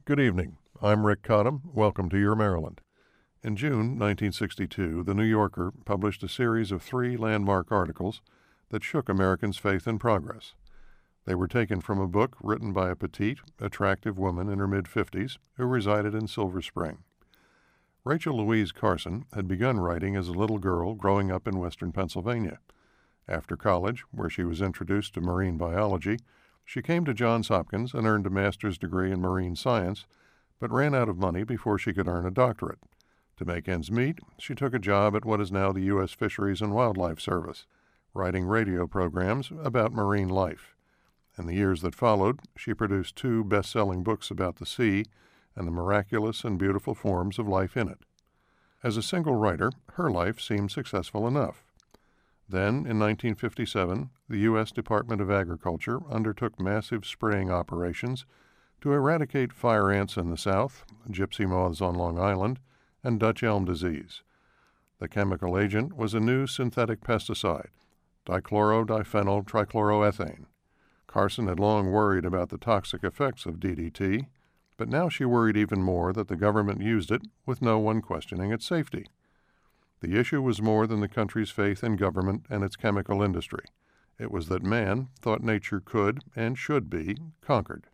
Good evening. I'm Rick Cottam. Welcome to Your Maryland. In June 1962, The New Yorker published a series of 3 landmark articles that shook Americans' faith in progress. They were taken from a book written by a petite, attractive woman in her mid-50s who resided in Silver Spring. Rachel Louise Carson had begun writing as a little girl growing up in western Pennsylvania. After college, where she was introduced to marine biology, she came to Johns Hopkins and earned a master's degree in marine science, but ran out of money before she could earn a doctorate. To make ends meet, she took a job at what is now the U.S. Fisheries and Wildlife Service, writing radio programs about marine life. In the years that followed, she produced 2 best-selling books about the sea and the miraculous and beautiful forms of life in it. As a single writer, her life seemed successful enough. Then, in 1957, the U.S. Department of Agriculture undertook massive spraying operations to eradicate fire ants in the South, gypsy moths on Long Island, and Dutch elm disease. The chemical agent was a new synthetic pesticide, dichlorodiphenyl trichloroethane. Carson had long worried about the toxic effects of DDT, but now she worried even more that the government used it with no one questioning its safety. The issue was more than the country's faith in government and its chemical industry. It was that man thought nature could and should be conquered.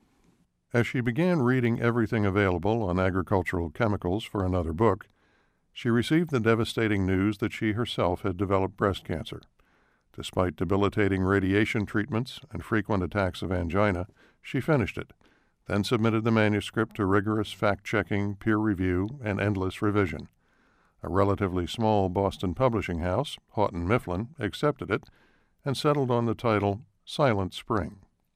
As she began reading everything available on agricultural chemicals for another book, she received the devastating news that she herself had developed breast cancer. Despite debilitating radiation treatments and frequent attacks of angina, she finished it, then submitted the manuscript to rigorous fact-checking, peer review, and endless revision. A relatively small Boston publishing house, Houghton Mifflin, accepted it and settled on the title Silent Spring.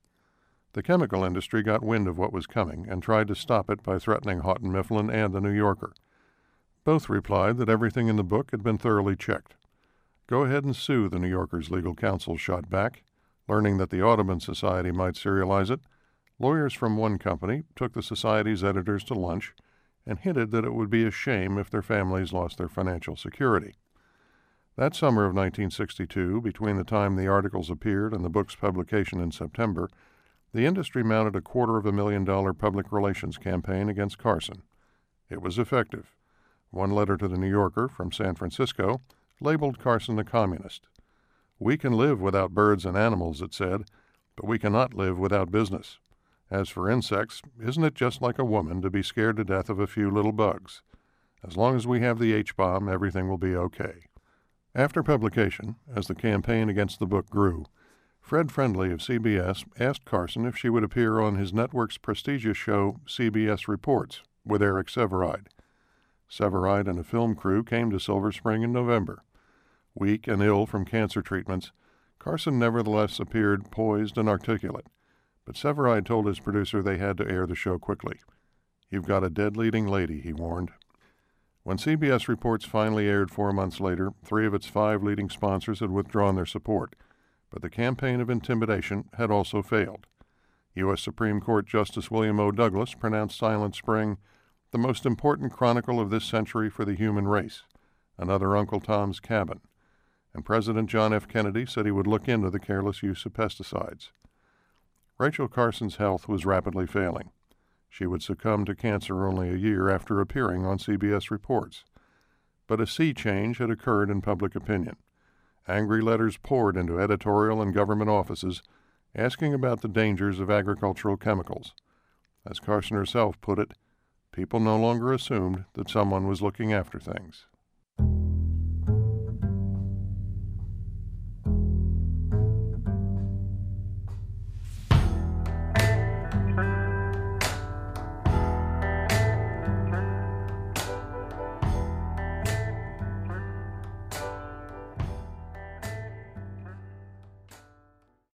The chemical industry got wind of what was coming and tried to stop it by threatening Houghton Mifflin and the New Yorker. Both replied that everything in the book had been thoroughly checked. Go ahead and sue, the New Yorker's legal counsel shot back. Learning that the Audubon Society might serialize it, lawyers from one company took the Society's editors to lunch and hinted that it would be a shame if their families lost their financial security. That summer of 1962, between the time the articles appeared and the book's publication in September, the industry mounted a $250,000 public relations campaign against Carson. It was effective. One letter to the New Yorker from San Francisco labeled Carson a communist. "We can live without birds and animals," it said, "but we cannot live without business. As for insects, isn't it just like a woman to be scared to death of a few little bugs? As long as we have the H-bomb, everything will be okay." After publication, as the campaign against the book grew, Fred Friendly of CBS asked Carson if she would appear on his network's prestigious show CBS Reports with Eric Sevareid. Sevareid and a film crew came to Silver Spring in November. Weak and ill from cancer treatments, Carson nevertheless appeared poised and articulate, but Sevareid told his producer they had to air the show quickly. "You've got a dead leading lady," he warned. When CBS Reports finally aired 4 months later, 3 of its 5 leading sponsors had withdrawn their support, but the campaign of intimidation had also failed. U.S. Supreme Court Justice William O. Douglas pronounced Silent Spring the most important chronicle of this century for the human race, another Uncle Tom's Cabin, and President John F. Kennedy said he would look into the careless use of pesticides. Rachel Carson's health was rapidly failing. She would succumb to cancer only a year after appearing on CBS Reports. But a sea change had occurred in public opinion. Angry letters poured into editorial and government offices asking about the dangers of agricultural chemicals. As Carson herself put it, people no longer assumed that someone was looking after things.